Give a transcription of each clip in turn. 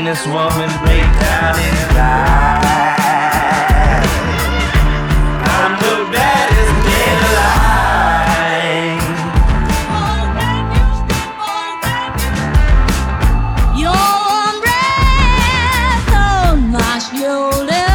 this woman break down and cry. I'm the baddest man alive. Your breath on my shoulder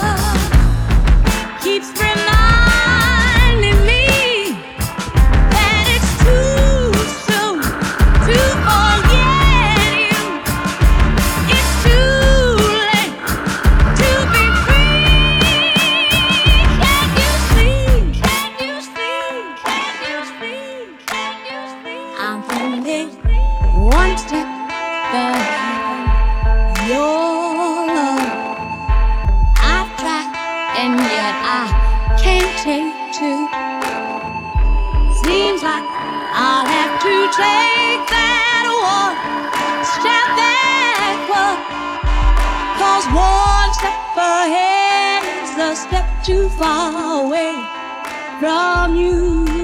keeps reminding me that it's too soon to forget you. It's too late to be free. Can't you see? Can't you see? Can't you see? Can't you see? I'm only one step behind your love. I've tried and yet I can't take two. Seems like I'll have to take that one step backward, 'cause one step ahead is a step too far away from you.